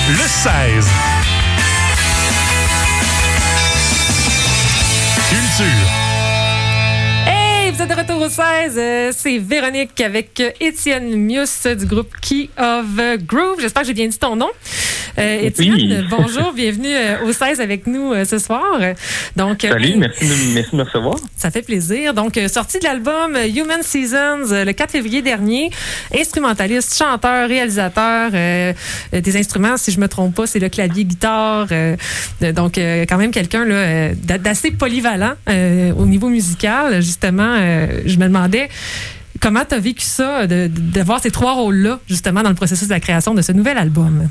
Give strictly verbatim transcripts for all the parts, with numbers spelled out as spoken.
le seize. Culture. Vous êtes de retour au seize, euh, c'est Véronique avec euh, Étienne Mius du groupe Key of Groove. J'espère que j'ai bien dit ton nom. Euh, Étienne, oui. Bonjour, bienvenue euh, au seize avec nous euh, ce soir. Donc, Salut, euh, merci, de, merci de me recevoir. Ça fait plaisir. Donc, euh, sortie de l'album Human Seasons euh, le quatre février dernier. Instrumentaliste, chanteur, réalisateur, euh, euh, des instruments, si je me trompe pas, c'est le clavier, guitare. Euh, euh, donc, euh, quand même quelqu'un là, euh, d'assez polyvalent euh, au niveau musical, justement. Euh, je me demandais comment tu as vécu ça, de, de, de voir ces trois rôles-là, justement, dans le processus de la création de ce nouvel album.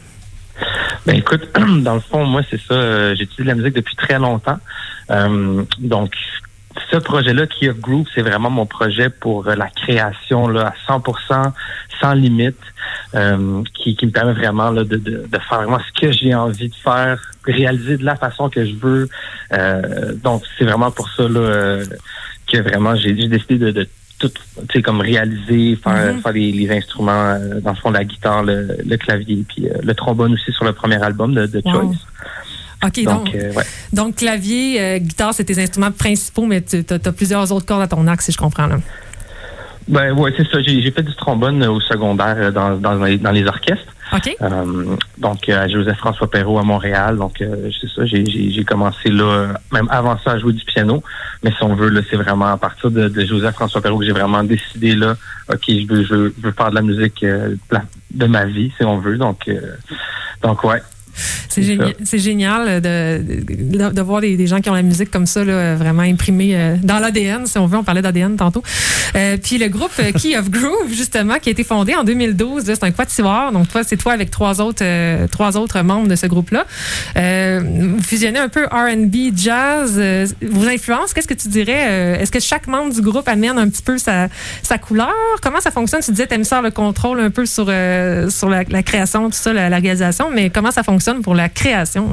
Ben écoute, dans le fond, moi, c'est ça. Euh, j'étudie la musique depuis très longtemps. Euh, donc, ce projet-là, Key of Groove, c'est vraiment mon projet pour euh, la création là, à cent pour cent, sans limite, euh, qui, qui me permet vraiment là, de, de, de faire vraiment ce que j'ai envie de faire, réaliser de la façon que je veux. Euh, donc, c'est vraiment pour ça là, euh, que vraiment j'ai, j'ai décidé de, de tout, tu sais, comme réaliser, faire, mm-hmm. faire les, les instruments, euh, dans le fond, la guitare, le, le clavier, puis euh, le trombone aussi sur le premier album de, de wow. Choice. OK, donc, donc, euh, ouais. donc clavier, euh, guitare, c'est tes instruments principaux, mais tu as plusieurs autres cordes à ton arc, si je comprends, là. Ben ouais, c'est ça. J'ai, j'ai fait du trombone au secondaire dans, dans, les, dans les orchestres. OK. Euh, donc, à Joseph-François Perrault à Montréal. Donc, euh, c'est ça, j'ai, j'ai, j'ai commencé là, même avant ça, à jouer du piano. Mais si on veut, là, c'est vraiment à partir de, de Joseph-François Perrault que j'ai vraiment décidé, là, OK, je veux, je veux, je veux faire de la musique euh, de ma vie, si on veut. Donc, euh, donc ouais. C'est, génial, c'est génial de, de, de voir des, des gens qui ont la musique comme ça, là, vraiment imprimée euh, dans l'A D N, si on veut. On parlait d'A D N tantôt. Euh, puis le groupe euh, Key of Groove, justement, qui a été fondé en deux mille douze, là, c'est un quatuor. Donc, toi, c'est toi avec trois autres, euh, trois autres membres de ce groupe-là. Euh, vous fusionnez un peu R and B, jazz. Euh, vos influences, qu'est-ce que tu dirais? Euh, est-ce que chaque membre du groupe amène un petit peu sa, sa couleur? Comment ça fonctionne? Tu disais, t'aimes ça le contrôle un peu sur, euh, sur la, la création, tout ça, la, la réalisation, mais comment ça fonctionne pour la création?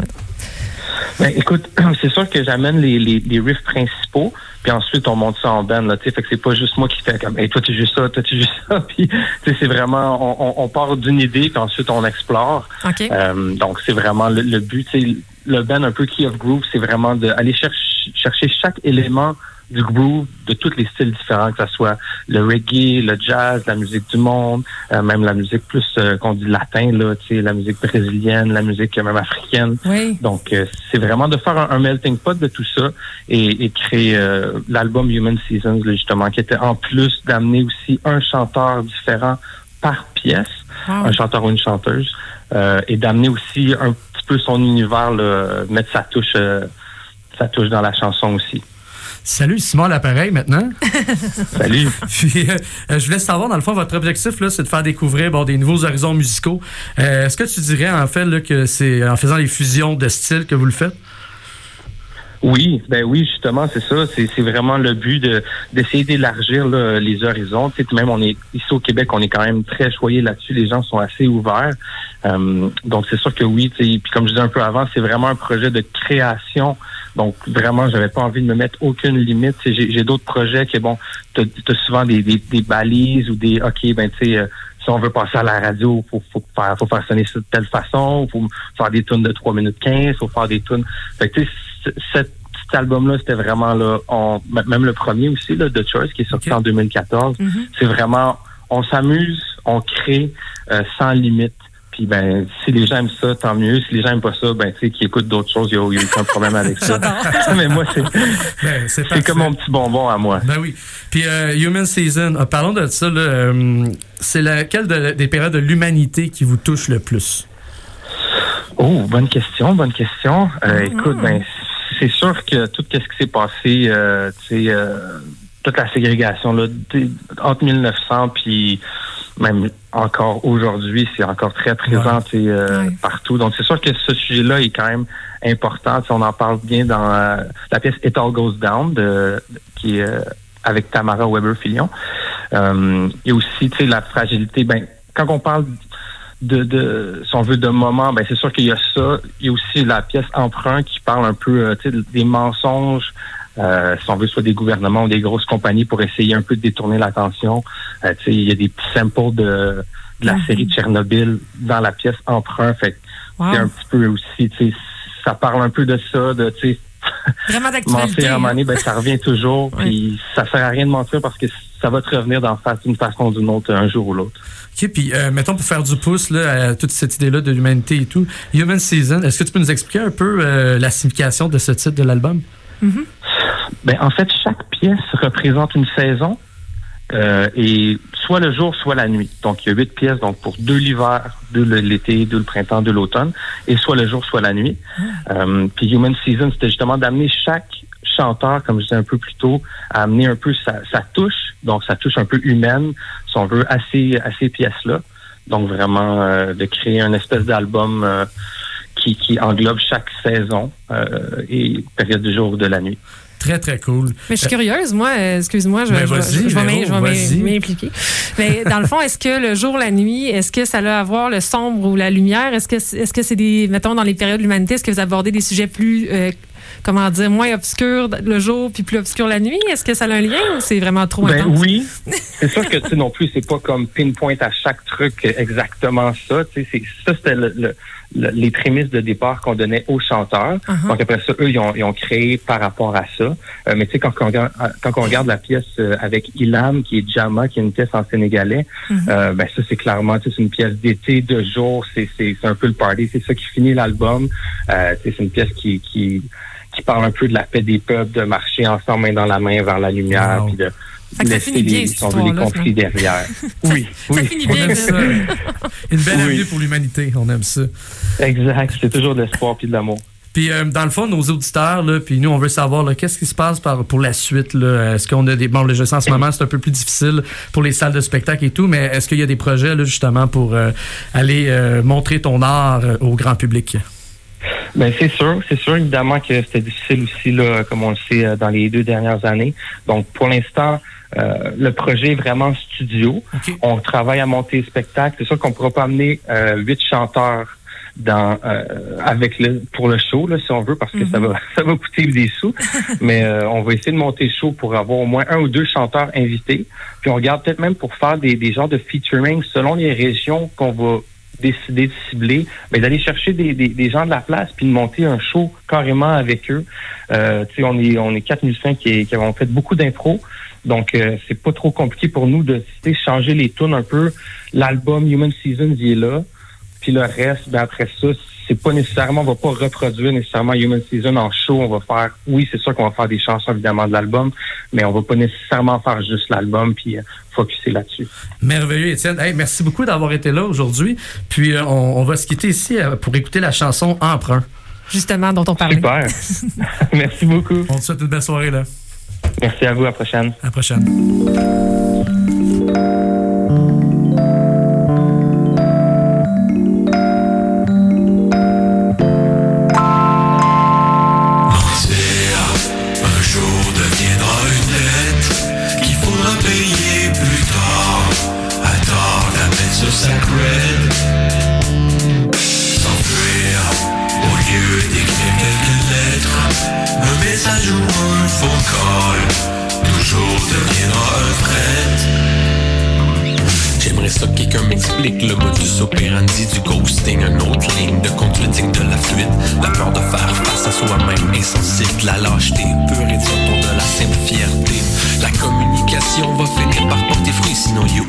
Ben, écoute, c'est sûr que j'amène les, les, les riffs principaux, puis ensuite on monte ça en band, là, tu sais, fait que c'est pas juste moi qui fais comme, hey, toi tu joues ça, toi tu joues ça, puis tu sais, c'est vraiment, on, on, on part d'une idée, puis ensuite on explore. Okay. Euh, donc c'est vraiment le, le but, tu sais, le band un peu Key of Groove, c'est vraiment d'aller chercher, chercher chaque élément du groove de tous les styles différents, que ce soit le reggae, le jazz, la musique du monde, euh, même la musique plus euh, qu'on dit latin, là, tu sais, la musique brésilienne, la musique même africaine. Oui. Donc, euh, c'est vraiment de faire un, un melting pot de tout ça et, et créer euh, l'album Human Seasons, là, justement, qui était en plus d'amener aussi un chanteur différent par pièce, wow. un chanteur ou une chanteuse, euh, et d'amener aussi un petit peu son univers, là, mettre sa touche, euh, sa touche dans la chanson aussi. Salut, Simon à l'appareil maintenant. Salut. Puis, euh, je voulais savoir, dans le fond, votre objectif, là, c'est de faire découvrir bon, des nouveaux horizons musicaux. Euh, est-ce que tu dirais, en fait, là, que c'est en faisant les fusions de styles que vous le faites? Oui, ben oui, justement, c'est ça. C'est, c'est vraiment le but de d'essayer d'élargir là, les horizons. Tu sais, même on est ici au Québec, on est quand même très choyé là-dessus. Les gens sont assez ouverts. Euh, donc c'est sûr que oui. Tu sais, puis comme je disais un peu avant, c'est vraiment un projet de création. Donc vraiment, j'avais pas envie de me mettre aucune limite. Tu sais, j'ai, j'ai d'autres projets qui bon, t'as, t'as souvent des, des des balises ou des ok, ben tu sais. Euh, si on veut passer à la radio, faut faut faire faut faire sonner ça de telle façon, faut faire des tunes de trois minutes quinze, faut faire des tunes. Fait que tu sais, cet, cet album-là, c'était vraiment là, on, même le premier aussi là, de Choice qui est sorti okay. en deux mille quatorze. Mm-hmm. C'est vraiment, on s'amuse, on crée euh, sans limite. Puis ben, si les gens aiment ça, tant mieux. Si les gens aiment pas ça, ben tu sais, qu'ils écoutent d'autres choses, il y a, y a aucun problème avec ça. Mais moi, c'est, ben, c'est, c'est comme mon petit bonbon à moi. Ben oui. Puis euh, Human Season, euh, parlons de ça. Là, euh, c'est laquelle de, des périodes de l'humanité qui vous touche le plus? Oh, bonne question, bonne question. Euh, mm-hmm. Écoute, ben c'est sûr que tout ce qui s'est passé, euh, tu sais, euh, toute la ségrégation là, entre mille neuf cents puis même encore aujourd'hui, c'est encore très présent ouais. euh, ouais. partout. Donc, c'est sûr que ce sujet-là est quand même important. T'sais, on en parle bien dans euh, la pièce It All Goes Down, de, de, qui est euh, avec Tamara Weber-Filion. Euh, il y a aussi la fragilité. Ben, quand on parle de, de si on veut, de moments, ben c'est sûr qu'il y a ça. Il y a aussi la pièce Emprunt qui parle un peu euh, des mensonges. Euh, si on veut, soit des gouvernements ou des grosses compagnies pour essayer un peu de détourner l'attention. Euh, tu sais, il y a des petits samples de de la Mm-hmm. série Tchernobyl dans la pièce emprunt. Fait que Wow. c'est un petit peu aussi, tu sais, ça parle un peu de ça, de, tu sais, Vraiment d'actualité. mentir à un moment donné, hein? ben, ça revient toujours, Ouais. puis ça sert à rien de mentir parce que ça va te revenir d'en face d'une façon ou d'une autre un jour ou l'autre. OK, puis euh, mettons pour faire du pouce là, à toute cette idée-là de l'humanité et tout, Human Season, est-ce que tu peux nous expliquer un peu euh, la signification de ce titre de l'album? Mm-hmm. Ben, en fait, chaque pièce représente une saison, euh, et soit le jour, soit la nuit. Donc, il y a huit pièces, donc pour deux l'hiver, deux l'été, deux le printemps, deux l'automne, et soit le jour, soit la nuit. Mm. Euh, puis Human Season, c'était justement d'amener chaque chanteur, comme je disais un peu plus tôt, à amener un peu sa, sa touche, donc sa touche un peu humaine, si on veut, à ces, à ces pièces-là. Donc, vraiment, euh, de créer une espèce d'album euh, qui, qui englobe chaque saison euh, et période du jour ou de la nuit. Très, très cool. Mais je suis curieuse, moi, euh, excuse-moi, je, Ben, je, vas-y, je, je vais Véro, m'im- je vais vas-y. m'im- m'impliquer. Mais dans le fond, est-ce que le jour, la nuit, est-ce que ça a à voir le sombre ou la lumière? Est-ce que c'est- est-ce que c'est des, mettons, dans les périodes de l'humanité, est-ce que vous abordez des sujets plus, euh, comment dire, moins obscurs le jour puis plus obscurs la nuit? Est-ce que ça a un lien ou c'est vraiment trop Ben intense? oui, c'est sûr que tu sais non plus, c'est pas comme pinpoint à chaque truc exactement ça. Tu sais, c'est ça c'était le, le, le- les prémices de départ qu'on donnait aux chanteurs. Uh-huh. Donc après ça, eux ils ont, ils ont créé par rapport à ça. Euh, mais tu sais quand, on regarde- quand on regarde la pièce euh, avec Ilham qui est Jama, qui est une pièce en sénégalais, Mhm. euh, ben ça c'est clairement tu sais, c'est une pièce d'été, de jour, c'est c'est c'est un peu le party, c'est ça qui finit l'album. Euh, tu sais, c'est une pièce qui qui qui parle un peu de la paix des peuples, de marcher ensemble main dans la main vers la lumière, Wow. puis de Fait que ça laisser finit bien, les, cette si on veut, les histoire-là, conflits derrière. Oui, Ça oui. finit On bien. aime ça. mais- Une belle Oui. avenue pour l'humanité, on aime ça. Exact, c'est toujours de l'espoir puis de l'amour. Puis euh, dans le fond, nos auditeurs, là, puis nous, on veut savoir là, qu'est-ce qui se passe par, pour la suite. Là? Est-ce qu'on a des... Bon, le jeu en ce moment, c'est un peu plus difficile pour les salles de spectacle et tout, mais est-ce qu'il y a des projets là, justement pour euh, aller euh, montrer ton art euh, au grand public? Ben c'est sûr, c'est sûr évidemment que c'était difficile aussi là, comme on le sait euh, dans les deux dernières années. Donc pour l'instant, euh, le projet est vraiment studio. OK. On travaille à monter le spectacle. C'est sûr qu'on ne pourra pas amener euh, huit chanteurs dans euh, avec le pour le show là si on veut parce que Mm-hmm. ça va ça va coûter des sous. Mais euh, on va essayer de monter le show pour avoir au moins un ou deux chanteurs invités. Puis on regarde peut-être même pour faire des des genres de featuring selon les régions qu'on va décider de cibler, ben d'aller chercher des, des, des gens de la place puis de monter un show carrément avec eux. Euh, tu sais, on est on est quatre musiciens qui, qui avons fait beaucoup d'impro, donc euh, c'est pas trop compliqué pour nous de tu sais, changer les tunes un peu. L'album Human Season il est là, puis le reste, ben après ça, c'est pas nécessairement, on va pas reproduire nécessairement Human Season en show. On va faire, oui, c'est sûr qu'on va faire des chansons évidemment de l'album, mais on va pas nécessairement faire juste l'album puis euh, focuser là-dessus. Merveilleux, Étienne. Hey, merci beaucoup d'avoir été là aujourd'hui. Puis euh, on, on va se quitter ici euh, pour écouter la chanson Emprunt. Justement, dont on parlait. Super. Merci beaucoup. On te souhaite une belle soirée là. Merci à vous. À la prochaine. À la prochaine. Un jour deviendra une dette qu'il faudra payer plus tard. Attends la mettre sur sa cred. S'enfuir au lieu d'écrire quelques lettres. Un message ou un phone call toujours deviendra un fret. J'aimerais ça que quelqu'un m'explique le modus operandi du ghosting. Une autre ligne de conduite digne de la fuite. La peur de faire face à soi-même insensible. La lâcheté pure et dure autour de la simple fierté. La communication va finir par porter fruit. Sinon you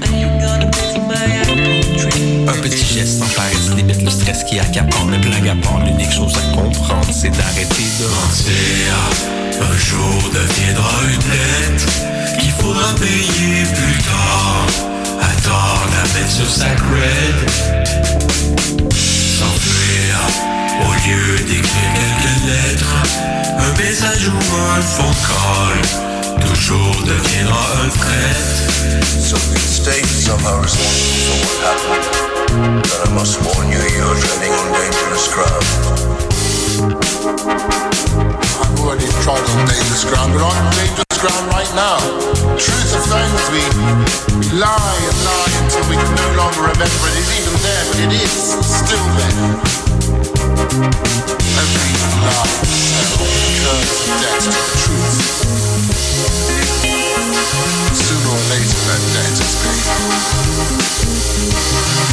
un petit geste sans paresse limite le stress qui accapare. Mais blague à part, l'unique chose à comprendre c'est d'arrêter de mentir. Un jour deviendra une dette qu'il faudra payer plus tard. Attends la mettre sur sa cred. S'enfuir au lieu d'écrire quelques lettres. Un message ou un phone call toujours deviendra un fret. So these states somehow responsible for what happened. But I must warn you, you're treading on dangerous ground. I've already tried on dangerous ground, but I'm on dangerous ground right now. Truth offends me. We lie and lie until we can no longer remember it is even there, but it is still there. Every lie incurs debt to the truth. Sooner or later that debt is paid.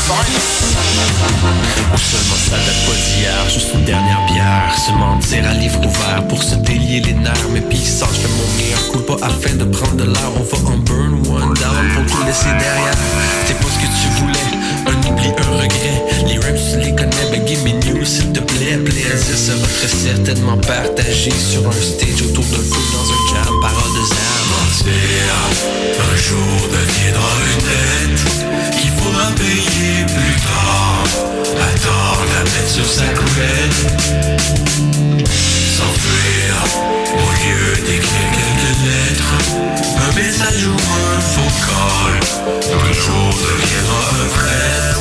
Ou seulement ça date pas d'hier, juste une dernière bière. Se mentir à livre ouvert pour se délier les nerfs. Mais pis sans je fais mon meilleur coup pas afin de prendre de l'air. On va en burn one down pour tout laisser derrière. C'est pas ce que tu voulais, un oubli, un regret. Les rhymes tu les connais, ben give me news s'il te plaît. Plaisir sera très certainement partagé sur un stage autour d'un feu dans un jam. Parole de Zam. Mentir, un jour deviendra une dette qu'il faudra payer plus tard. Attends, la mettre sur sa coulette. S'enfuir au lieu d'écrire quelques lettres. Un message ou un vocal, un jour deviendra un prêtre.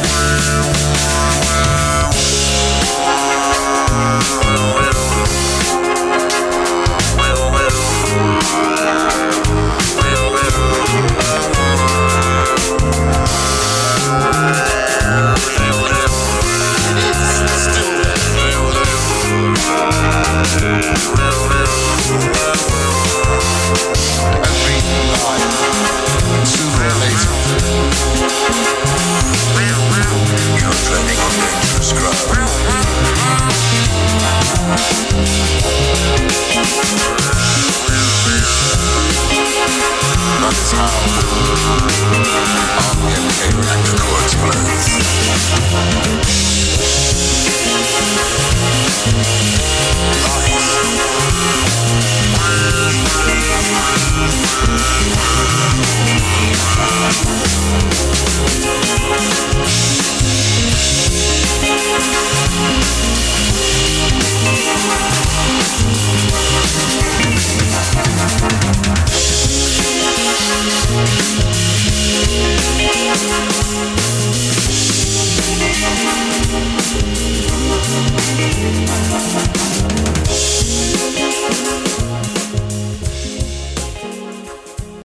That is how R M K Practical explains. Life.